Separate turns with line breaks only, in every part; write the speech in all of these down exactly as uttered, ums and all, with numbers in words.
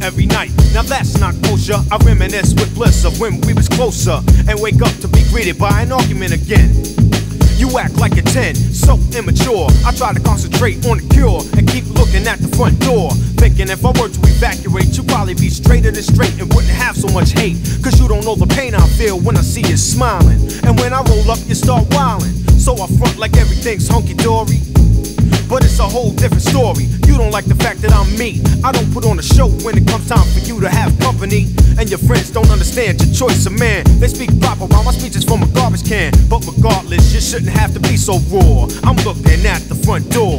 every night. Now that's not kosher. I reminisce with bliss of when we was closer, and wake up to be greeted by an argument again. You act like a ten, so immature. I try to concentrate on the cure and keep looking at the front door, thinking if I were to evacuate, you'd probably be straighter than straight and wouldn't have so much hate. Cause you don't know the pain I feel when I see you smiling, and when I roll up you start wilding. So I front like everything's hunky-dory, but it's a whole different story. You don't like the fact that I'm me. I don't put on a show when it comes time for you to have company, and your friends don't understand your choice of man. They speak proper while my speech is from a garbage can. But regardless, you shouldn't have to be so raw. I'm looking at the front door.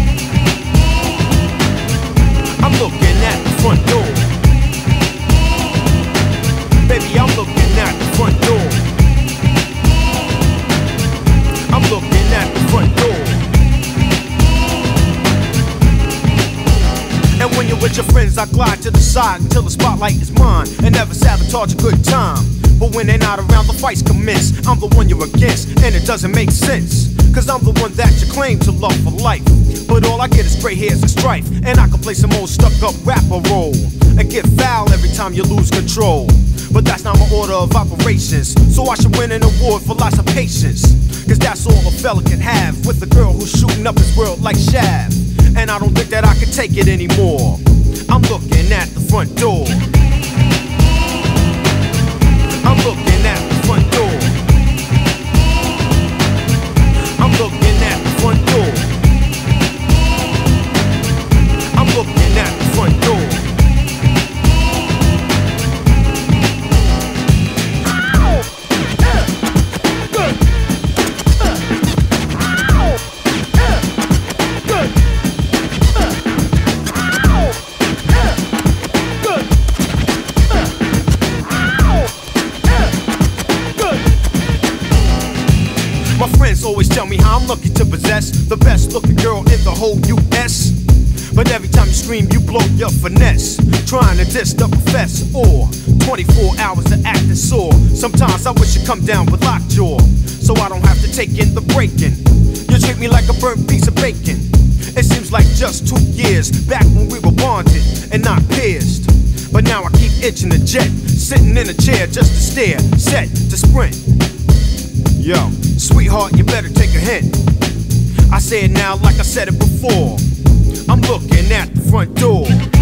I'm looking at the front door. Baby, I'm looking at the front door. I'm looking at the front door. And when you're with your friends, I glide to the side until the spotlight is mine, and never sabotage a good time. But when they're not around, the fights commence. I'm the one you're against, and it doesn't make sense. Cause I'm the one that you claim to love for life, but all I get is gray hairs and strife. And I can play some old stuck-up rapper role and get foul every time you lose control. But that's not my order of operations, so I should win an award for lots of patience. Cause that's all a fella can have with a girl who's shooting up his world like Shav. And I don't think that I can take it anymore. I'm looking at the front door. I'm looking at the front door. I'm looking at the front door. I'm looking at the front door. Always tell me how I'm lucky to possess the best looking girl in the whole U S But every time you scream, you blow your finesse, trying to diss the professor, or twenty-four hours of acting sore. Sometimes I wish you'd come down with lockjaw, so I don't have to take in the breaking. You treat me like a burnt piece of bacon. It seems like just two years back when we were bonded and not pierced. But now I keep itching the jet, sitting in a chair just to stare, set to sprint. Yo, sweetheart, you better take a hint. I say it now like I said it before. I'm looking at the front door.